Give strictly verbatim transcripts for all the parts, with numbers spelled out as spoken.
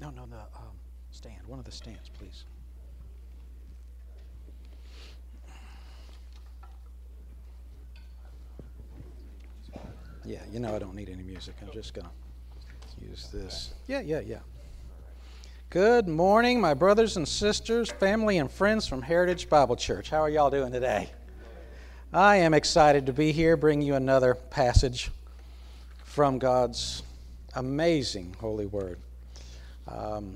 No, no, the um, stand. One of the stands, please. Yeah, you know I don't need any music. I'm just going to use this. Yeah, yeah, yeah. Good morning, my brothers and sisters, family and friends from Heritage Bible Church. How are y'all doing today? I am excited to be here, bring you another passage from God's amazing holy word. Um,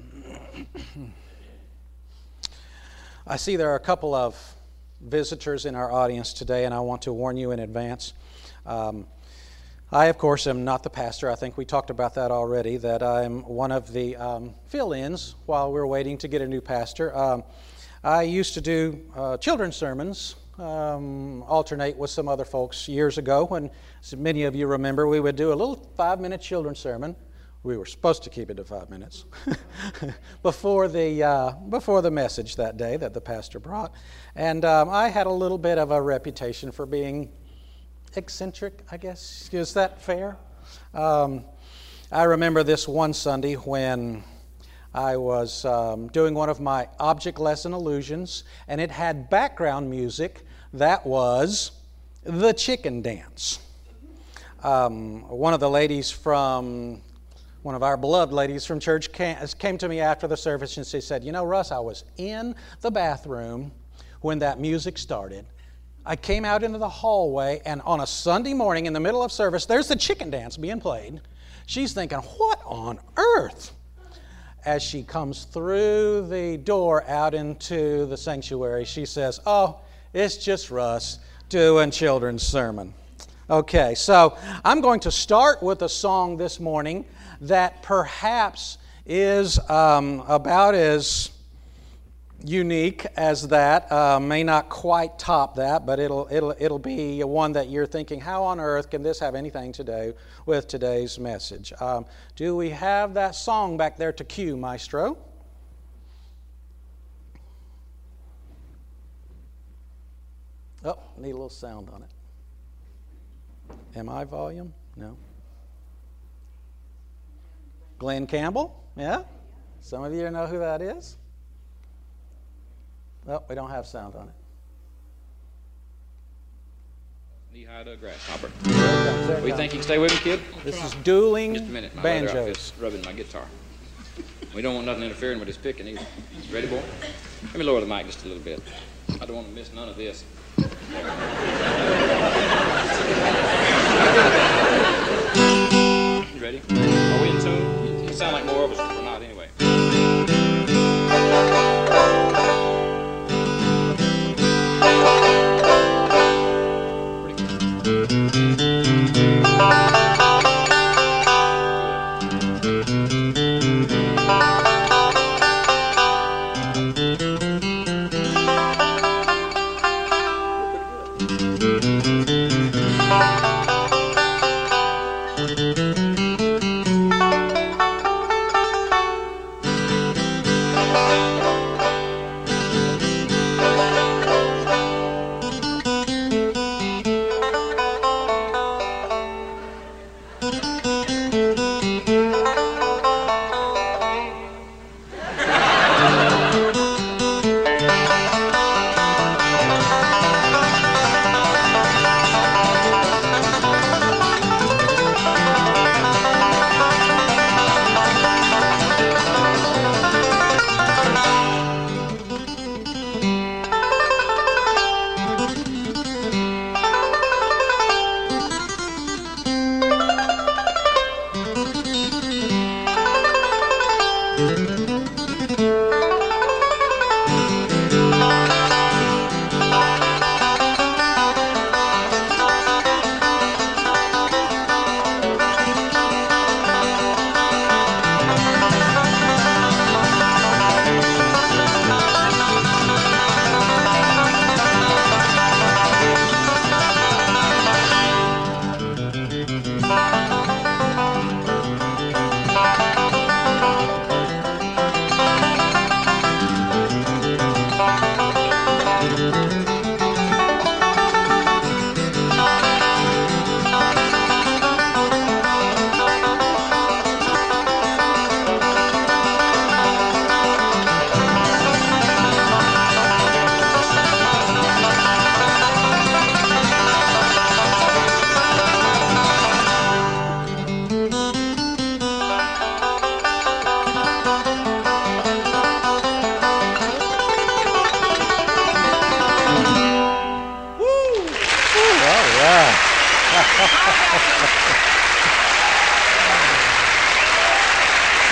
I see there are a couple of visitors in our audience today, and I want to warn you in advance. Um, I, of course, am not the pastor. I think we talked about that already, that I'm one of the um, fill-ins while we're waiting to get a new pastor. Um, I used to do uh, children's sermons, um, alternate with some other folks years ago, when, as many of you remember, we would do a little five-minute children's sermon. We were supposed to keep it to five minutes before the uh, before the message that day that the pastor brought. And um, I had a little bit of a reputation for being eccentric, I guess. Is that fair? Um, I remember this one Sunday when I was um, doing one of my object lesson illusions, and it had background music that was the chicken dance. Um, one of the ladies from, one of our beloved ladies from church came, came to me after the service, and she said, you know, Russ, I was in the bathroom when that music started. I came out into the hallway, and on a Sunday morning in the middle of service, there's the chicken dance being played. She's thinking, what on earth? As she comes through the door out into the sanctuary, she says, oh, it's just Russ doing children's sermon. Okay, so I'm going to start with a song this morning that perhaps is um, about as unique as that, uh, may not quite top that, but it'll it'll it'll be one that you're thinking, how on earth can this have anything to do with today's message? Um, do we have that song back there to cue, Maestro? Oh, need a little sound on it. Am I volume? No. Glenn Campbell? Yeah? Some of you know who that is? Oh, we don't have sound on it. Knee-high to a grasshopper. There it comes, there it We comes. think you can stay with me, kid? This is dueling Just a minute. My leather banjos. outfit's rubbing my guitar. We don't want nothing interfering with his picking either. Ready, boy? Let me lower the mic just a little bit. I don't want to miss none of this. You ready? Are we in tune? You sound like more of us, but we're not anyway.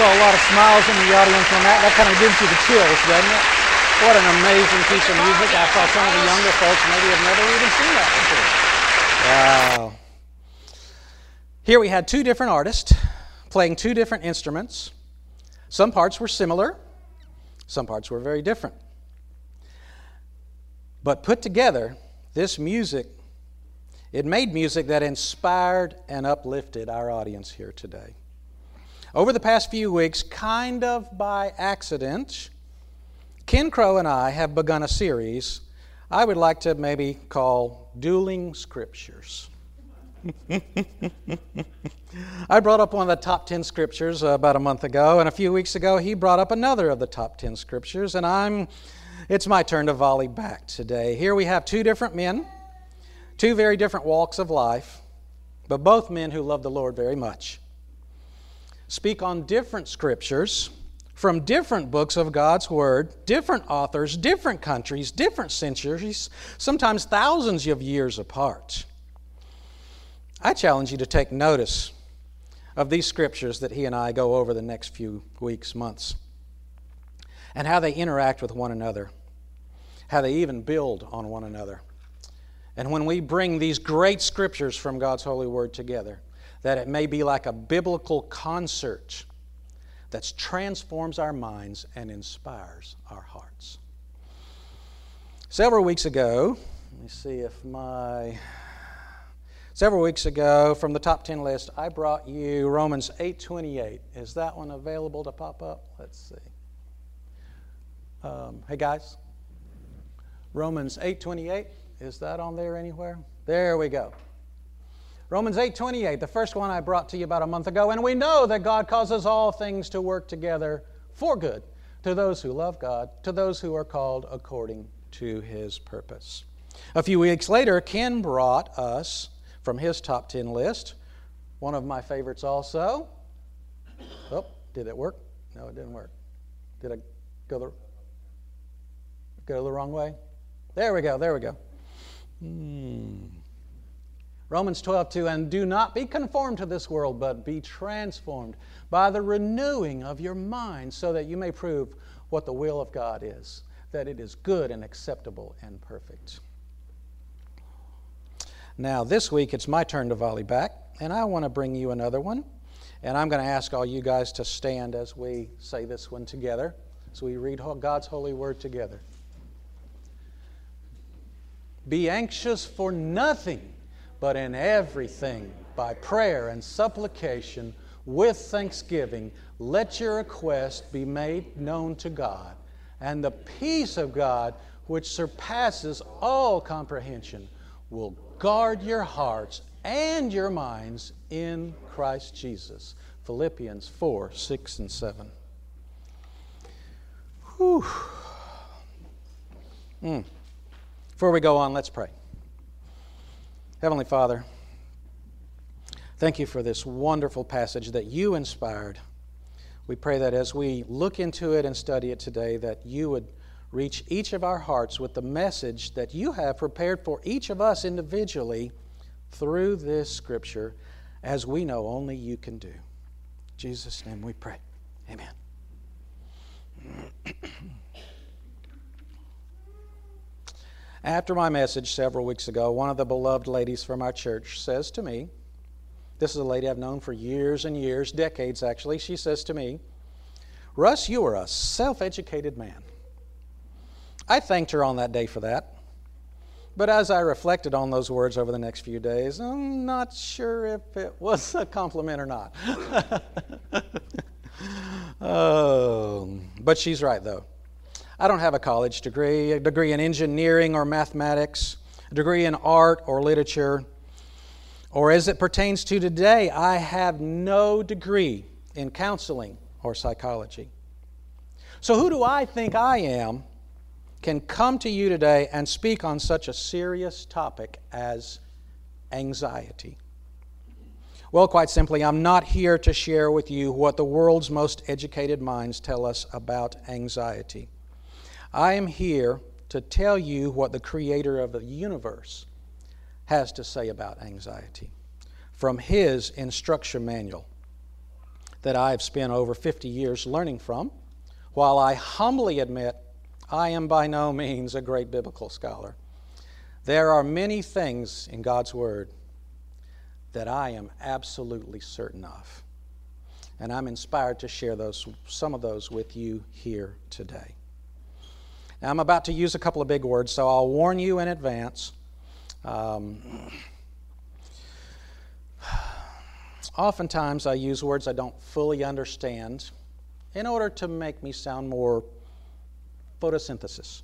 saw a lot of smiles in the audience on that. That kind of gives you the chills, doesn't it? What an amazing piece of music. I saw some of the younger folks maybe have never even seen that before. Wow. Here we had two different artists playing two different instruments. Some parts were similar. Some parts were very different. But put together, this music, it made music that inspired and uplifted our audience here today. Over the past few weeks, kind of by accident, Ken Crow and I have begun a series I would like to maybe call Dueling Scriptures. I brought up one of the top ten scriptures uh, about a month ago, and a few weeks ago he brought up another of the top ten scriptures, and I'm it's my turn to volley back today. Here we have two different men, two very different walks of life, but both men who love the Lord very much. Speak on different scriptures from different books of God's Word, different authors, different countries, different centuries, sometimes thousands of years apart. I challenge you to take notice of these scriptures that he and I go over the next few weeks, months, and how they interact with one another, how they even build on one another. And when we bring these great scriptures from God's holy Word together, that it may be like a biblical concert that transforms our minds and inspires our hearts. Several weeks ago, let me see if my... Several weeks ago, from the top ten list, I brought you Romans eight twenty-eight. Is that one available to pop up? Let's see. Um, hey guys, Romans eight twenty-eight, is that on there anywhere? There we go. Romans eight twenty-eight, the first one I brought to you about a month ago. And we know that God causes all things to work together for good to those who love God, to those who are called according to His purpose. A few weeks later, Ken brought us, from his top ten list, one of my favorites also. Oh, did it work? No, it didn't work. Did I go the, go the wrong way? There we go, there we go. Hmm. Romans twelve two, and do not be conformed to this world, but be transformed by the renewing of your mind, so that you may prove what the will of God is, that it is good and acceptable and perfect. Now, this week it's my turn to volley back, and I want to bring you another one. And I'm going to ask all you guys to stand as we say this one together, as we read God's holy word together. Be anxious for nothing, but in everything, by prayer and supplication, with thanksgiving, let your request be made known to God. And the peace of God, which surpasses all comprehension, will guard your hearts and your minds in Christ Jesus. Philippians four, six, and seven. Whew. Mm. Before we go on, let's pray. Heavenly Father, thank you for this wonderful passage that you inspired. We pray that as we look into it and study it today, that you would reach each of our hearts with the message that you have prepared for each of us individually through this Scripture, as we know only you can do. In Jesus' name we pray. Amen. After my message several weeks ago, one of the beloved ladies from our church says to me, this is a lady I've known for years and years, decades actually, she says to me, Russ, you are a self-educated man. I thanked her on that day for that. But as I reflected on those words over the next few days, I'm not sure if it was a compliment or not. Oh, but she's right, though. I don't have a college degree, a degree in engineering or mathematics, a degree in art or literature, or as it pertains to today, I have no degree in counseling or psychology. So who do I think I am can come to you today and speak on such a serious topic as anxiety? Well, quite simply, I'm not here to share with you what the world's most educated minds tell us about anxiety. I am here to tell you what the Creator of the universe has to say about anxiety from His instruction manual. that I've spent over fifty years learning from, while I humbly admit I am by no means a great biblical scholar, there are many things in God's Word that I am absolutely certain of. And I'm inspired to share those, some of those with you here today. Now, I'm about to use a couple of big words, so I'll warn you in advance. Um, oftentimes I use words I don't fully understand in order to make me sound more photosynthesis.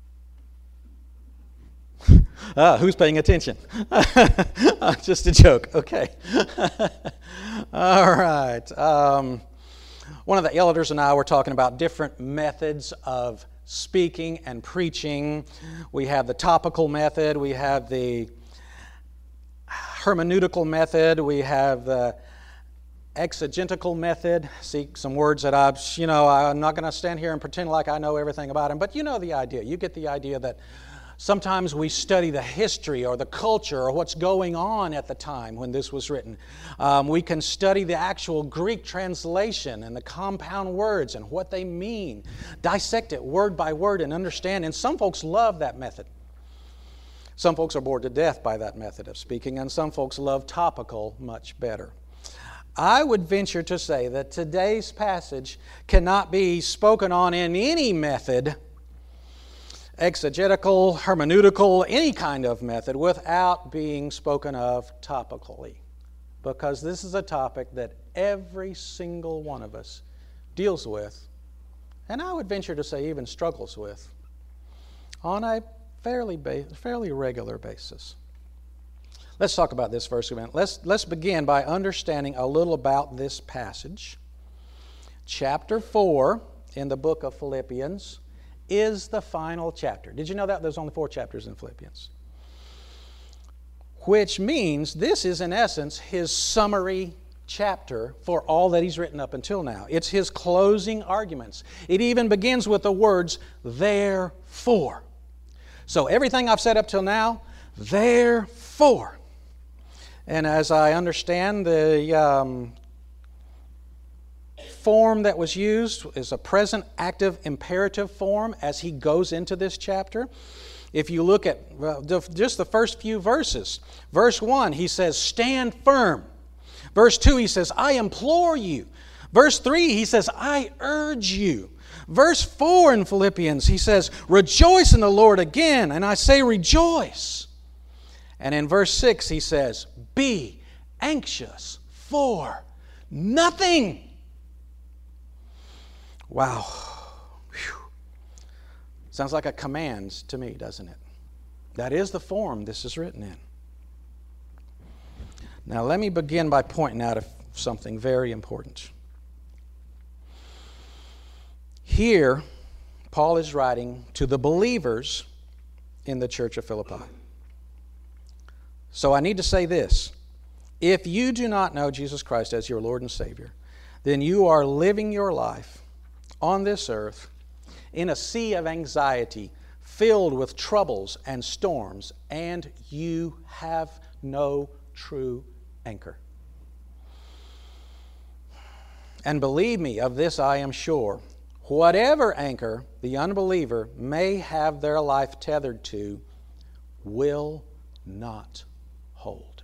Ah, who's paying attention? Just a joke. Okay. All right. Um, one of the elders and I were talking about different methods of speaking and preaching. We have the topical method. We have the hermeneutical method. We have the exegetical method. See, some words that I've, you know, I'm not going to stand here and pretend like I know everything about them, but you know the idea. You get the idea that sometimes we study the history or the culture or what's going on at the time when this was written. Um, we can study the actual Greek translation and the compound words and what they mean. Dissect it word by word and understand. And some folks love that method. Some folks are bored to death by that method of speaking, and some folks love topical much better. I would venture to say that today's passage cannot be spoken on in any method, exegetical, hermeneutical, any kind of method, without being spoken of topically. Because this is a topic that every single one of us deals with, and I would venture to say even struggles with, on a fairly, ba- fairly regular basis. Let's talk about this first a minute. Let's, let's begin by understanding a little about this passage. Chapter four in the book of Philippians is the final chapter. Did you know that? There's only four chapters in Philippians. Which means this is, in essence, his summary chapter for all that he's written up until now. It's his closing arguments. It even begins with the words, therefore. So everything I've said up till now, therefore. And as I understand, the um, form that was used is a present active imperative form as he goes into this chapter. If you look at well, just the first few verses, verse one, he says, stand firm. Verse two, he says, I implore you. Verse three, he says, I urge you. Verse four in Philippians, he says, rejoice in the Lord again, and I say rejoice. And in verse six, he says, be anxious for nothing. Wow. Whew. Sounds like a command to me, doesn't it? That is the form this is written in. Now, let me begin by pointing out something very important. Here, Paul is writing to the believers in the church of Philippi. So I need to say this. If you do not know Jesus Christ as your Lord and Savior, then you are living your life on this earth in a sea of anxiety, filled with troubles and storms, and you have no true anchor. And believe me, of this I am sure, whatever anchor the unbeliever may have their life tethered to will not hold.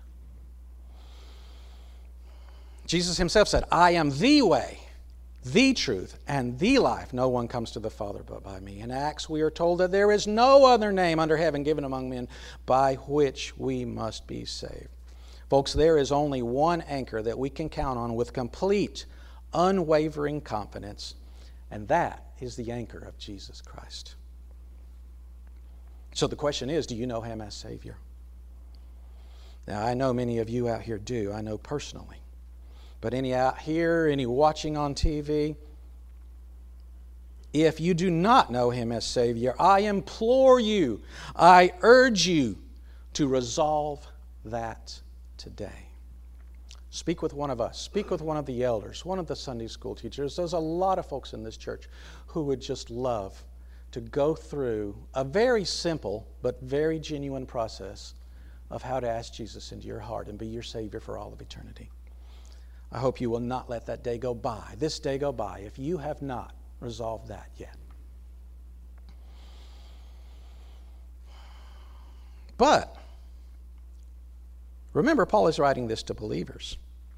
Jesus himself said, I am the way, the truth, and the life. No one comes to the Father but by me. In Acts we are told that there is no other name under heaven given among men by which we must be saved. Folks, there is only one anchor that we can count on with complete, unwavering confidence, and that is the anchor of Jesus Christ. So the question is, do you know him as Savior? Now, I know many of you out here do. I know personally. But any out here, any watching on T V, if you do not know him as Savior, I implore you, I urge you to resolve that today. Speak with one of us. Speak with one of the elders, one of the Sunday school teachers. There's a lot of folks in this church who would just love to go through a very simple but very genuine process of how to ask Jesus into your heart and be your Savior for all of eternity. I hope you will not let that day go by, this day go by, if you have not resolved that yet. But remember, Paul is writing this to believers.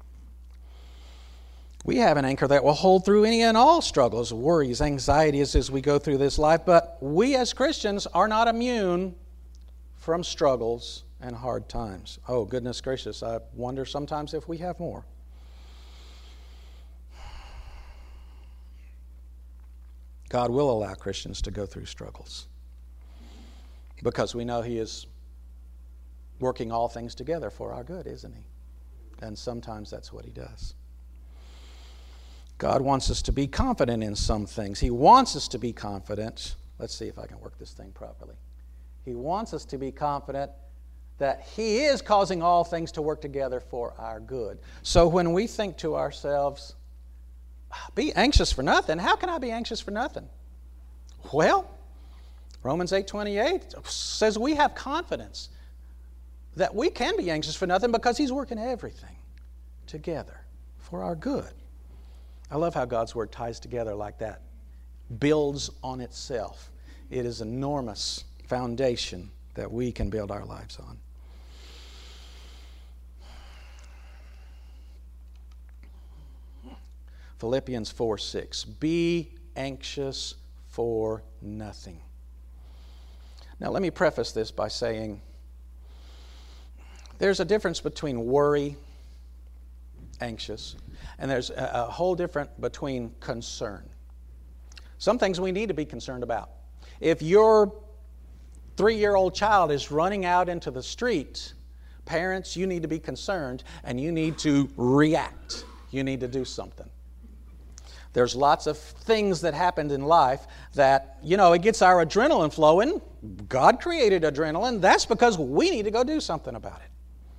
We have an anchor that will hold through any and all struggles, worries, anxieties as we go through this life, but we as Christians are not immune from struggles and hard times. Oh, goodness gracious, I wonder sometimes if we have more. God will allow Christians to go through struggles because we know He is working all things together for our good, isn't He? And sometimes that's what He does. God wants us to be confident in some things. He wants us to be confident. Let's see if I can work this thing properly. He wants us to be confident that He is causing all things to work together for our good. So when we think to ourselves, be anxious for nothing, how can I be anxious for nothing? Well, Romans eight twenty-eight says we have confidence that we can be anxious for nothing because He's working everything together for our good. I love how God's Word ties together like that, builds on itself. It is an enormous foundation that we can build our lives on. Philippians four six, be anxious for nothing. Now let me preface this by saying there's a difference between worry, anxious, and there's a, a whole different between concern. Some things we need to be concerned about. If your three-year-old child is running out into the street, parents, you need to be concerned and you need to react. You need to do something. There's lots of things that happened in life that, you know, it gets our adrenaline flowing. God created adrenaline. That's because we need to go do something about it.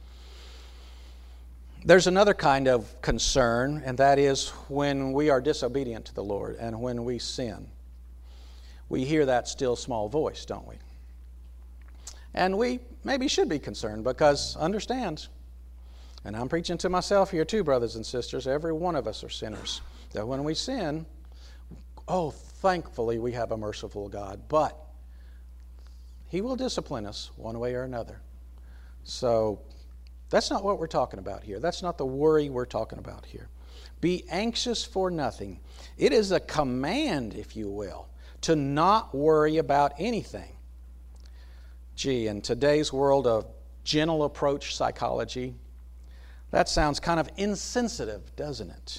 There's another kind of concern, and that is when we are disobedient to the Lord and when we sin. We hear that still small voice, don't we? And we maybe should be concerned because, understand, and I'm preaching to myself here too, brothers and sisters, every one of us are sinners. That when we sin, oh, thankfully we have a merciful God, but He will discipline us one way or another. So that's not what we're talking about here. That's not the worry we're talking about here. Be anxious for nothing. It is a command, if you will, to not worry about anything. Gee, in today's world of gentle approach psychology, that sounds kind of insensitive, doesn't it?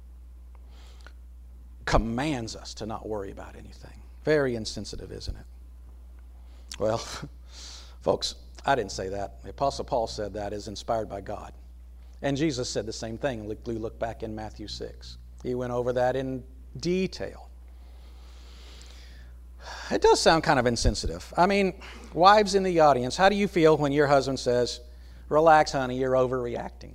Commands us to not worry about anything. Very insensitive, isn't it? Well, folks, I didn't say that. The Apostle Paul said that is inspired by God. And Jesus said the same thing. We look back in Matthew six. He went over that in detail. It does sound kind of insensitive. I mean, wives in the audience, how do you feel when your husband says, relax, honey, you're overreacting?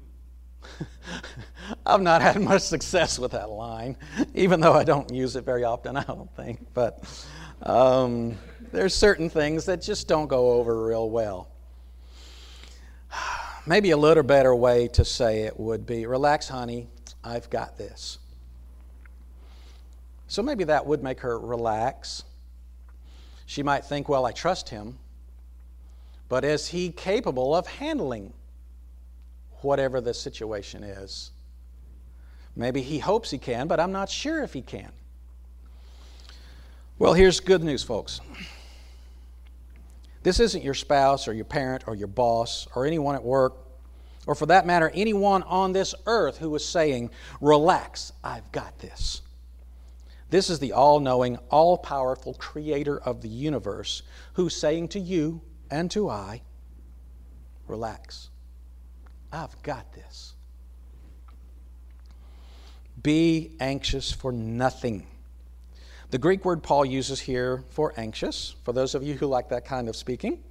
I've not had much success with that line, even though I don't use it very often, I don't think. But um, there's certain things that just don't go over real well. Maybe a little better way to say it would be, relax, honey, I've got this. So maybe that would make her relax. She might think, well, I trust him, but is he capable of handling whatever the situation is? Maybe he hopes he can, but I'm not sure if he can. Well, here's good news, folks. This isn't your spouse or your parent or your boss or anyone at work, or for that matter, anyone on this earth who is saying, relax, I've got this. This is the all-knowing, all-powerful creator of the universe who's saying to you and to I, relax, I've got this. Be anxious for nothing. The Greek word Paul uses here for anxious, for those of you who like that kind of speaking,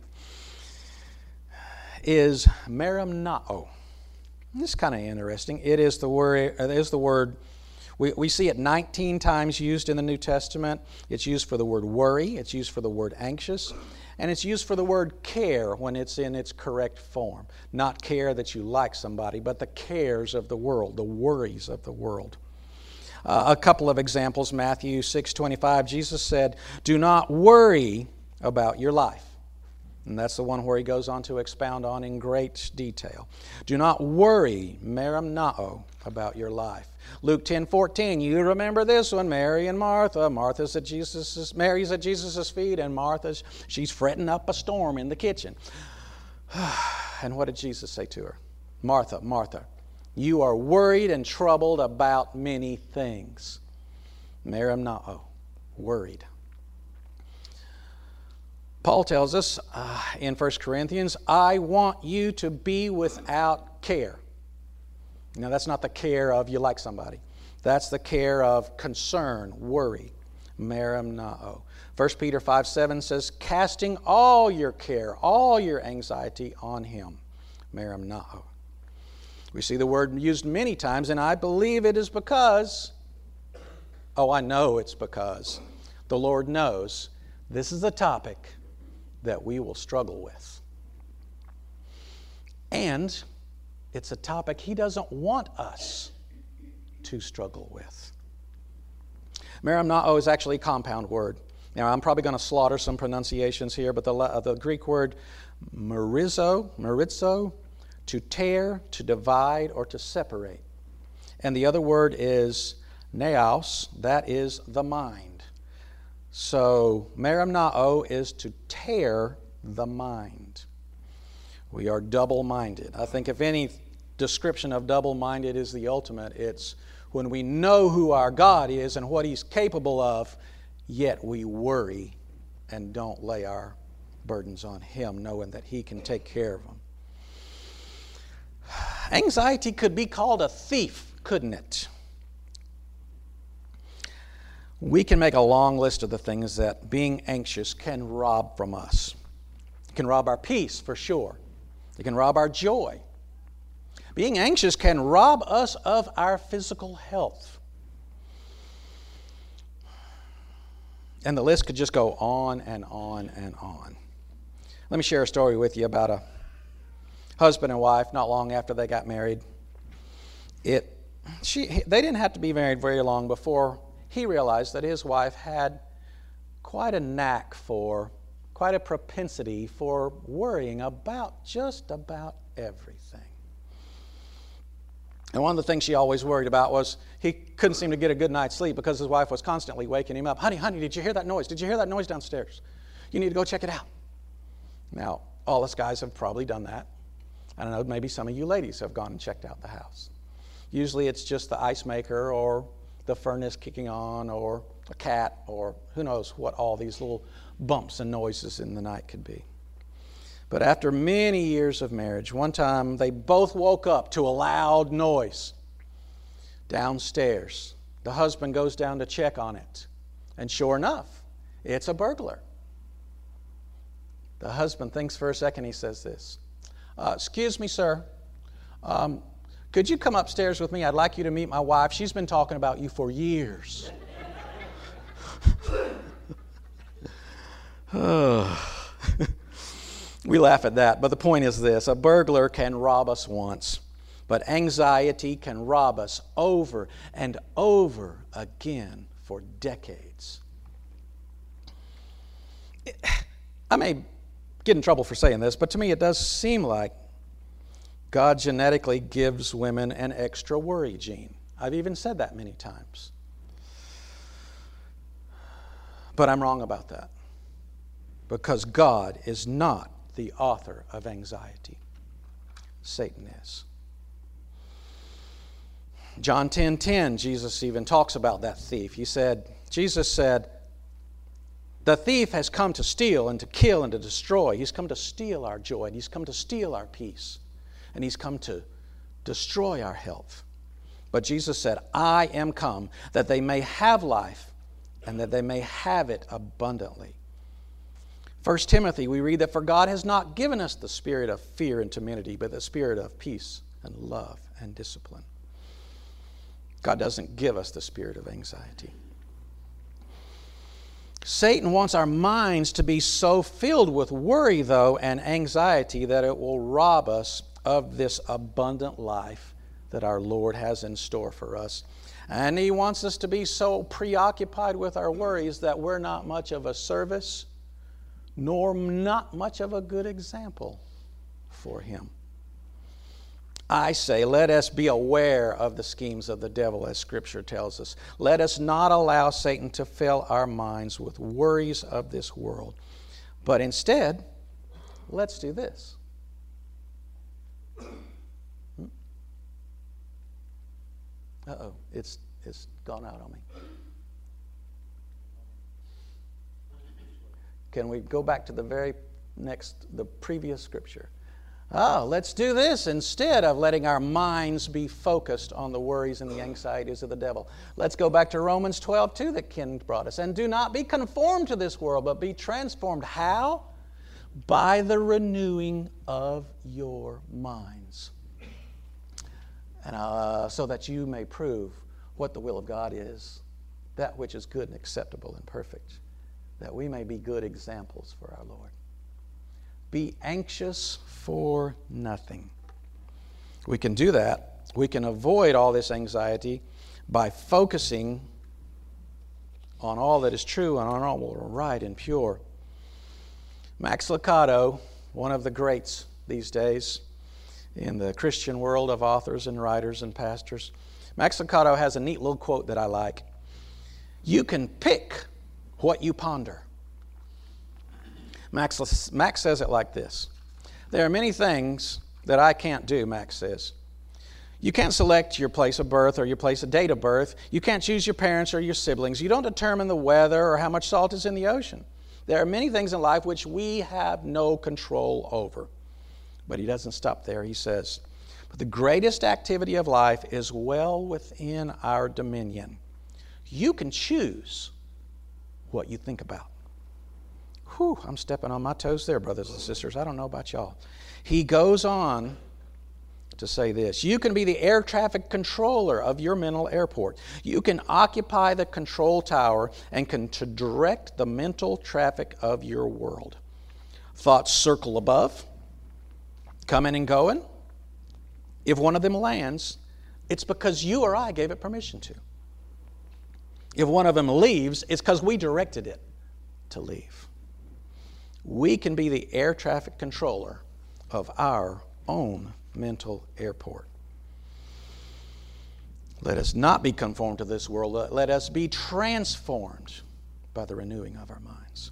is merimnao. This is kind of interesting. It is the word, it is the word we, we see it nineteen times used in the New Testament. It's used for the word worry. It's used for the word anxious. And it's used for the word care when it's in its correct form. Not care that you like somebody, but the cares of the world, the worries of the world. Uh, a couple of examples, Matthew six twenty-five, Jesus said, "Do not worry about your life." And that's the one where he goes on to expound on in great detail. Do not worry, merimnao, about your life. Luke ten fourteen, you remember this one, Mary and Martha. Martha's at Jesus's, Mary's at Jesus' feet, and Martha's, she's fretting up a storm in the kitchen. And what did Jesus say to her? Martha, Martha, you are worried and troubled about many things. Merimnao, worried. Paul tells us uh, in First Corinthians, I want you to be without care. Now, that's not the care of you like somebody. That's the care of concern, worry. Merimnao. First Peter five seven says, casting all your care, all your anxiety on Him. Merimnao. We see the word used many times, and I believe it is because, oh, I know it's because the Lord knows this is a topic that we will struggle with. And it's a topic He doesn't want us to struggle with. Merimnao is actually a compound word. Now, I'm probably going to slaughter some pronunciations here, but the, uh, the Greek word merizo, merizo, to tear, to divide, or to separate. And the other word is neos, that is the mind. So, merimnao is to tear the mind. We are double-minded. I think if any description of double-minded is the ultimate, it's when we know who our God is and what He's capable of, yet we worry and don't lay our burdens on Him, knowing that He can take care of them. Anxiety could be called a thief, couldn't it? We can make a long list of the things that being anxious can rob from us. It can rob our peace, for sure. It can rob our joy. Being anxious can rob us of our physical health. And the list could just go on and on and on. Let me share a story with you about a husband and wife not long after they got married. It, she, they didn't have to be married very long before he realized that his wife had quite a knack for, quite a propensity for worrying about just about everything. And one of the things she always worried about was he couldn't seem to get a good night's sleep because his wife was constantly waking him up. Honey, honey, did you hear that noise? Did you hear that noise downstairs? You need to go check it out. Now, all us guys have probably done that. I don't know, maybe some of you ladies have gone and checked out the house. Usually it's just the ice maker or the furnace kicking on or a cat or who knows what all these little bumps and noises in the night could be. But after many years of marriage, one time they both woke up to a loud noise downstairs. The husband goes down to check on it. And sure enough, it's a burglar. The husband thinks for a second, he says this, uh, excuse me, sir, um, could you come upstairs with me? I'd like you to meet my wife. She's been talking about you for years. We laugh at that, but the point is this. A burglar can rob us once, but anxiety can rob us over and over again for decades. I may get in trouble for saying this, but to me it does seem like God genetically gives women an extra worry gene. I've even said that many times. But I'm wrong about that. Because God is not the author of anxiety. Satan is. John ten ten, Jesus even talks about that thief. He said, Jesus said, the thief has come to steal and to kill and to destroy. He's come to steal our joy and he's come to steal our peace. And he's come to destroy our health. But Jesus said, I am come that they may have life and that they may have it abundantly. First Timothy, we read that for God has not given us the spirit of fear and timidity, but the spirit of peace and love and discipline. God doesn't give us the spirit of anxiety. Satan wants our minds to be so filled with worry, though, and anxiety that it will rob us of this abundant life that our Lord has in store for us. And he wants us to be so preoccupied with our worries that we're not much of a service, nor not much of a good example for him. I say, let us be aware of the schemes of the devil, as Scripture tells us. Let us not allow Satan to fill our minds with worries of this world. But instead, let's do this. Hmm? Uh-oh, it's, it's gone out on me. Can we go back to the very next, the previous scripture? Oh, let's do this instead of letting our minds be focused on the worries and the anxieties of the devil. Let's go back to Romans twelve two that Ken brought us. And do not be conformed to this world, but be transformed. How? By the renewing of your minds. And uh, so that you may prove what the will of God is, that which is good and acceptable and perfect, that we may be good examples for our Lord. Be anxious for nothing. We can do that. We can avoid all this anxiety by focusing on all that is true and on all that is right and pure. Max Lucado, one of the greats these days in the Christian world of authors and writers and pastors, Max Lucado has a neat little quote that I like. You can pick what you ponder. Max, Max says it like this. There are many things that I can't do, Max says. You can't select your place of birth or your place of date of birth. You can't choose your parents or your siblings. You don't determine the weather or how much salt is in the ocean. There are many things in life which we have no control over. But he doesn't stop there. He says, but the greatest activity of life is well within our dominion. You can choose what you think about. Whew, I'm stepping on my toes there, brothers and sisters. I don't know about y'all. He goes on to say this. You can be the air traffic controller of your mental airport. You can occupy the control tower and can to direct the mental traffic of your world. Thoughts circle above, coming and going. If one of them lands, it's because you or I gave it permission to. If one of them leaves, it's because we directed it to leave. We can be the air traffic controller of our own mental airport. Let us not be conformed to this world. Let us be transformed by the renewing of our minds.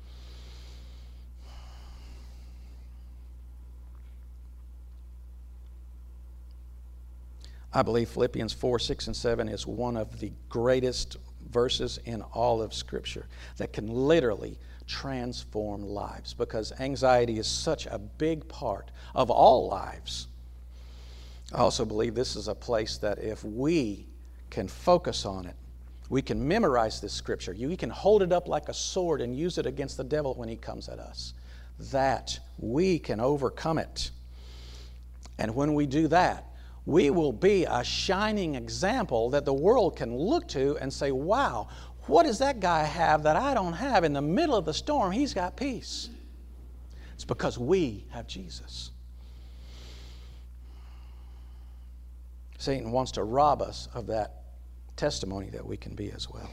I believe Philippians four, six, and seven is one of the greatest verses in all of Scripture that can literally transform lives, because anxiety is such a big part of all lives. I also believe this is a place that if we can focus on it, we can memorize this Scripture. We can hold it up like a sword and use it against the devil when he comes at us. That we can overcome it. And when we do that, we will be a shining example that the world can look to and say, wow, what does that guy have that I don't have? In the middle of the storm, he's got peace. It's because we have Jesus. Satan wants to rob us of that testimony that we can be as well.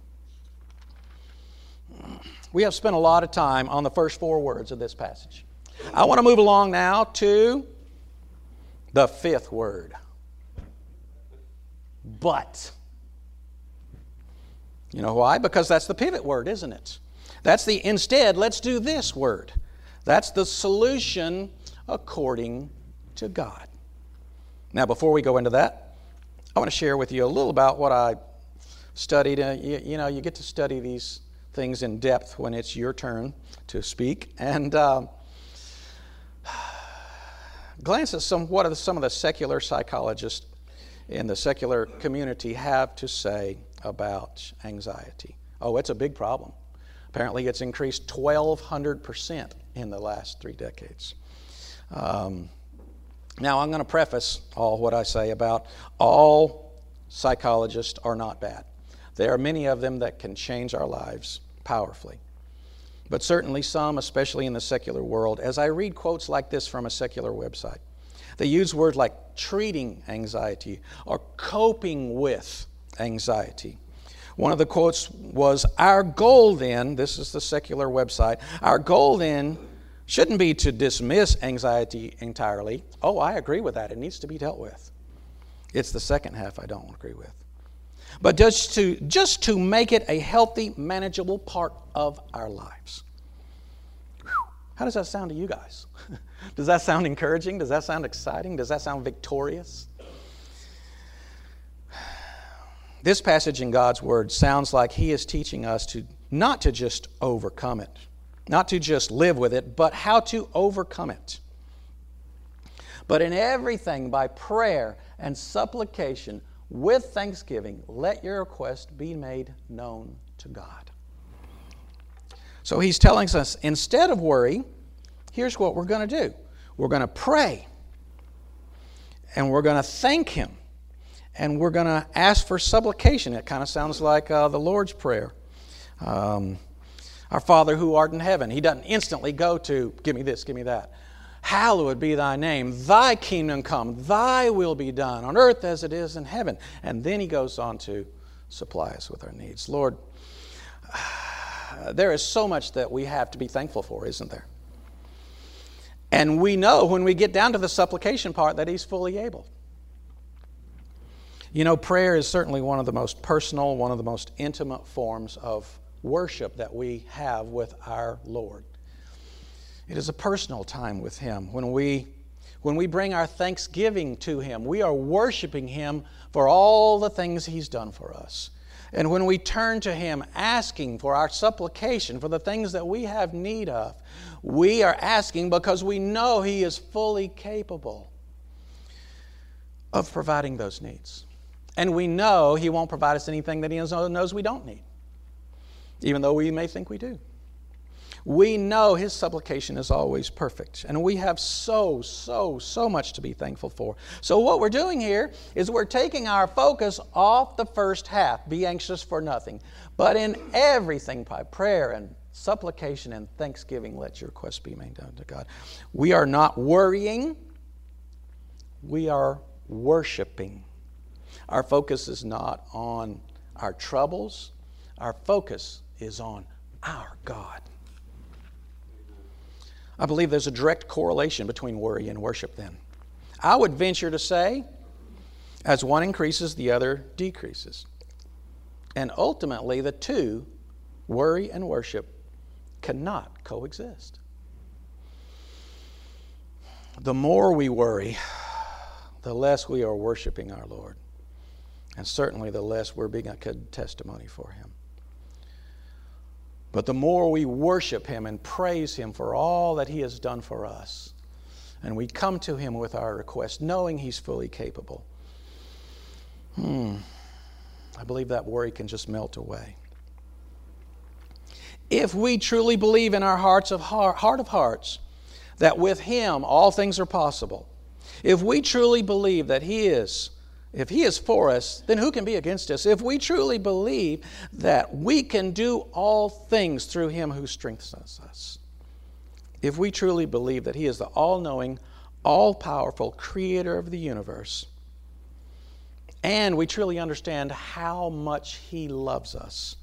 We have spent a lot of time on the first four words of this passage. I want to move along now to the fifth word. But. You know why? Because that's the pivot word, isn't it? That's the instead, let's do this word. That's the solution according to God. Now, before we go into that, I want to share with you a little about what I studied. Uh, you, you know, you get to study these things in depth when it's your turn to speak. And uh, glance at some, what are the, some of the secular psychologists in the secular community have to say about anxiety. Oh, it's a big problem. Apparently it's increased twelve hundred percent in the last three decades. Um, now I'm going to preface all what I say about all psychologists are not bad. There are many of them that can change our lives powerfully. But certainly some, especially in the secular world, as I read quotes like this from a secular website, they use words like treating anxiety or coping with anxiety. One of the quotes was, "Our goal then," this is the secular website, "our goal then shouldn't be to dismiss anxiety entirely." Oh, I agree with that. It needs to be dealt with. It's the second half I don't agree with. But just to, just to make it a healthy, manageable part of our lives. Whew. How does that sound to you guys? Does that sound encouraging? Does that sound exciting? Does that sound victorious? This passage in God's Word sounds like He is teaching us to not to just overcome it, not to just live with it, but how to overcome it. But in everything, by prayer and supplication, with thanksgiving, let your request be made known to God. So He's telling us, instead of worry, here's what we're going to do. We're going to pray, and we're going to thank Him, and we're going to ask for supplication. It kind of sounds like uh, the Lord's Prayer. Um, Our Father who art in heaven. He doesn't instantly go to, give me this, give me that. Hallowed be thy name. Thy kingdom come. Thy will be done on earth as it is in heaven. And then He goes on to supply us with our needs. Lord, there is so much that we have to be thankful for, isn't there? And we know when we get down to the supplication part that He's fully able. You know, prayer is certainly one of the most personal, one of the most intimate forms of worship that we have with our Lord. It is a personal time with Him. When we, when we bring our thanksgiving to Him, we are worshiping Him for all the things He's done for us. And when we turn to Him asking for our supplication for the things that we have need of, we are asking because we know He is fully capable of providing those needs. And we know He won't provide us anything that He knows we don't need, even though we may think we do. We know His supplication is always perfect. And we have so, so, so much to be thankful for. So what we're doing here is we're taking our focus off the first half. Be anxious for nothing. But in everything, by prayer and supplication and thanksgiving, let your requests be made known to God. We are not worrying. We are worshiping. Our focus is not on our troubles. Our focus is on our God. I believe there's a direct correlation between worry and worship then. I would venture to say, as one increases, the other decreases. And ultimately, the two, worry and worship, cannot coexist. The more we worry, the less we are worshiping our Lord. And certainly the less we're being a good testimony for Him. But the more we worship Him and praise Him for all that He has done for us, and we come to Him with our request, knowing He's fully capable, hmm, I believe that worry can just melt away. If we truly believe in our hearts of heart, heart of hearts that with Him all things are possible, if we truly believe that He is If He is for us, then who can be against us? If we truly believe that we can do all things through Him who strengthens us, if we truly believe that He is the all-knowing, all-powerful Creator of the universe, and we truly understand how much He loves us,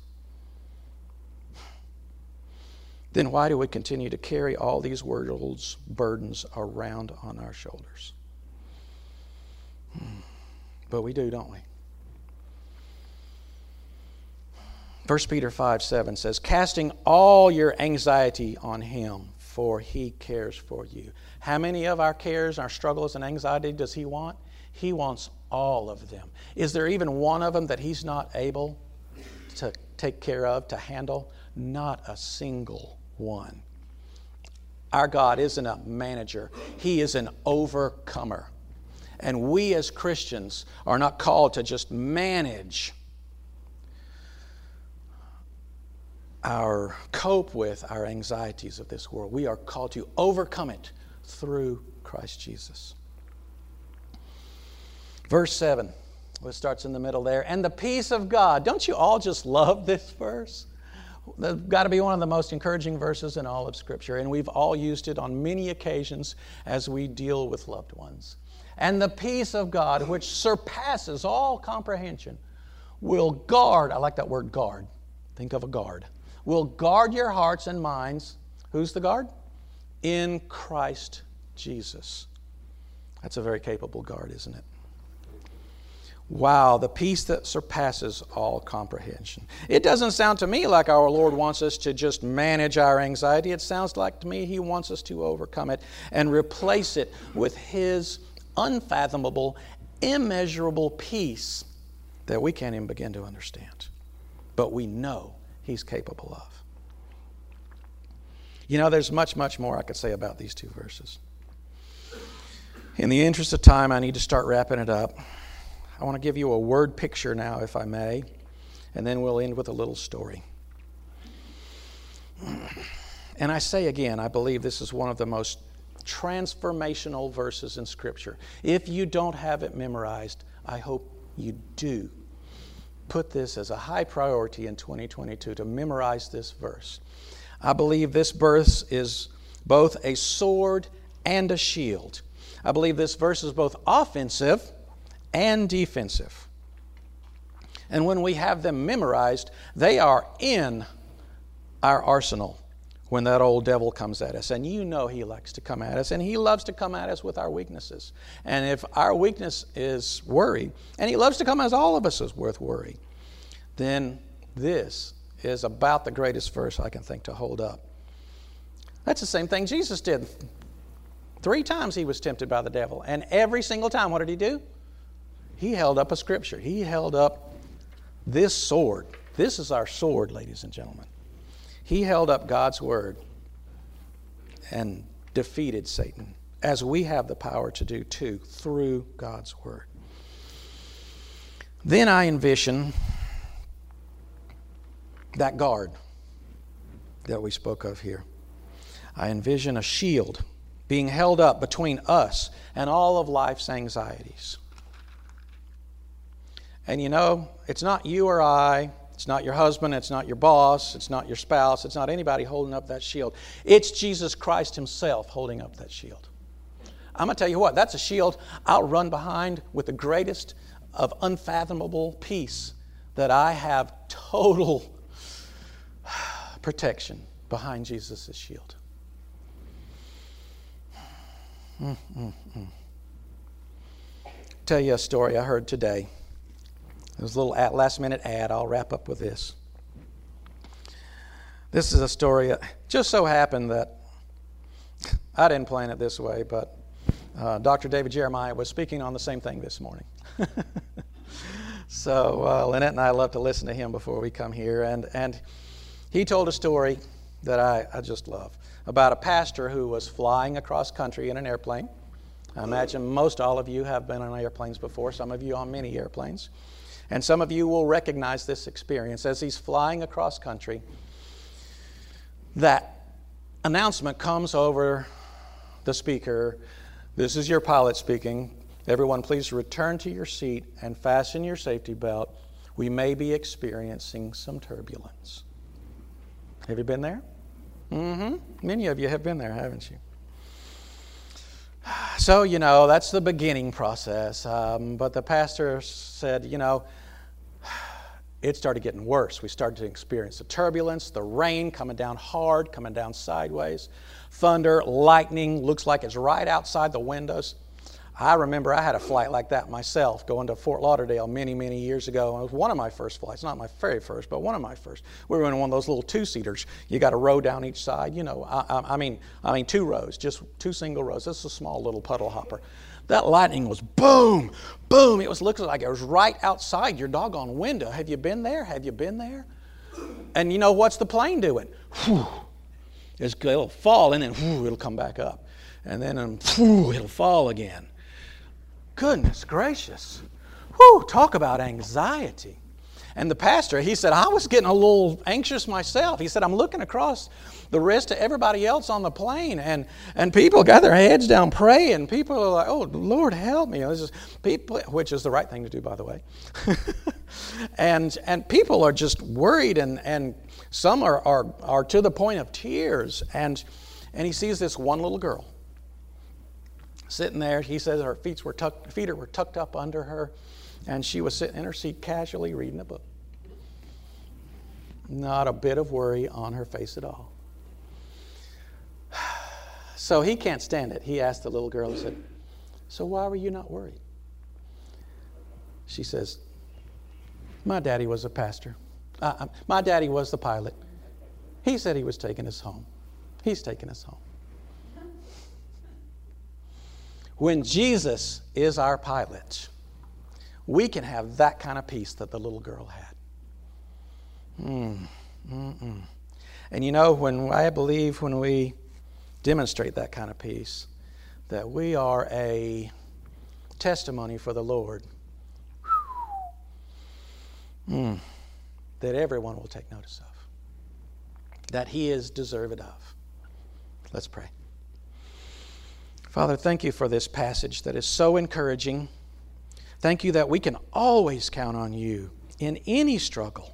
then why do we continue to carry all these world's burdens around on our shoulders? Hmm. But we do, don't we? First Peter five seven says, casting all your anxiety on Him, for He cares for you. How many of our cares, our struggles and anxiety does He want? He wants all of them. Is there even one of them that He's not able to take care of, to handle? Not a single one. Our God isn't a manager. He is an overcomer. And we as Christians are not called to just manage our, cope with our anxieties of this world. We are called to overcome it through Christ Jesus. Verse seven, it starts in the middle there. And the peace of God. Don't you all just love this verse? They've got to be one of the most encouraging verses in all of Scripture, and we've all used it on many occasions as we deal with loved ones. And the peace of God, which surpasses all comprehension, will guard, I like that word guard, think of a guard, will guard your hearts and minds. Who's the guard? In Christ Jesus. That's a very capable guard, isn't it? Wow, the peace that surpasses all comprehension. It doesn't sound to me like our Lord wants us to just manage our anxiety. It sounds like to me He wants us to overcome it and replace it with His unfathomable, immeasurable peace that we can't even begin to understand. But we know He's capable of. You know, there's much, much more I could say about these two verses. In the interest of time, I need to start wrapping it up. I want to give you a word picture now, if I may, and then we'll end with a little story. And I say again, I believe this is one of the most transformational verses in Scripture. If you don't have it memorized, I hope you do. Put this as a high priority in twenty twenty-two to memorize this verse. I believe this verse is both a sword and a shield. I believe this verse is both offensive and defensive. And when we have them memorized, they are in our arsenal when that old devil comes at us. And you know he likes to come at us, and he loves to come at us with our weaknesses. And if our weakness is worry, and he loves to come at all of us with worry, then this is about the greatest verse I can think to hold up. That's the same thing Jesus did. Three times he was tempted by the devil, and every single time, what did he do? He held up a scripture. He held up this sword. This is our sword, ladies and gentlemen. He held up God's word and defeated Satan, as we have the power to do too, through God's word. Then I envision that guard that we spoke of here. I envision a shield being held up between us and all of life's anxieties. And you know, it's not you or I, it's not your husband, it's not your boss, it's not your spouse, it's not anybody holding up that shield. It's Jesus Christ Himself holding up that shield. I'm going to tell you what, that's a shield I'll run behind with the greatest of unfathomable peace, that I have total protection behind Jesus' shield. Mm, mm, mm. Tell you a story I heard today. It was a little last-minute ad. I'll wrap up with this. This is a story. It just so happened that I didn't plan it this way, but uh, Doctor David Jeremiah was speaking on the same thing this morning. So uh, Lynette and I love to listen to him before we come here, and and he told a story that I, I just love about a pastor who was flying across country in an airplane. I imagine most all of you have been on airplanes before, some of you on many airplanes. And some of you will recognize this experience. As he's flying across country, that announcement comes over the speaker. This is your pilot speaking. Everyone, please return to your seat and fasten your safety belt. We may be experiencing some turbulence. Have you been there? Mm-hmm. Many of you have been there, haven't you? So, you know, that's the beginning process. Um, but the pastor said, you know, it started getting worse. We started to experience the turbulence, the rain coming down hard, coming down sideways, thunder, lightning, looks like it's right outside the windows. I remember I had a flight like that myself, going to Fort Lauderdale many, many years ago. And it was one of my first flights, not my very first, but one of my first. We were in one of those little two-seaters. You got a row down each side. You know, I, I, I mean, I mean two rows, just two single rows. This is a small little puddle hopper. That lightning was boom, boom. It was looking like it was right outside your doggone window. Have you been there? Have you been there? And you know what's the plane doing? Whew. It'll fall and then whew, it'll come back up, and then um, whew, it'll fall again. Goodness gracious. Whew, talk about anxiety. And the pastor, he said, I was getting a little anxious myself. He said, I'm looking across the rest of everybody else on the plane, and, and people got their heads down praying. People are like, oh, Lord, help me. This is people, which is the right thing to do, by the way. and and people are just worried, and, and some are, are, are to the point of tears. And, and he sees this one little girl sitting there. He says her feet were tucked, feet were tucked up under her, and she was sitting in her seat casually reading a book. Not a bit of worry on her face at all. So he can't stand it. He asked the little girl, he said, so why were you not worried? She says, my daddy was a pastor. Uh, my daddy was the pilot. He said he was taking us home. He's taking us home. When Jesus is our pilot, we can have that kind of peace that the little girl had. Mm, mm-mm. And you know, when I believe when we demonstrate that kind of peace, that we are a testimony for the Lord, mm, that everyone will take notice of, that He is deserved of. Let's pray. Father, thank you for this passage that is so encouraging. Thank you that we can always count on you in any struggle.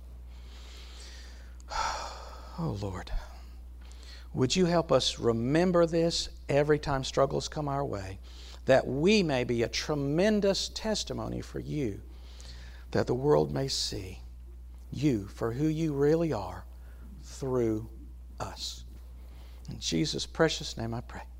Oh, Lord, would you help us remember this every time struggles come our way, that we may be a tremendous testimony for you, that the world may see you for who you really are through us. In Jesus' precious name I pray.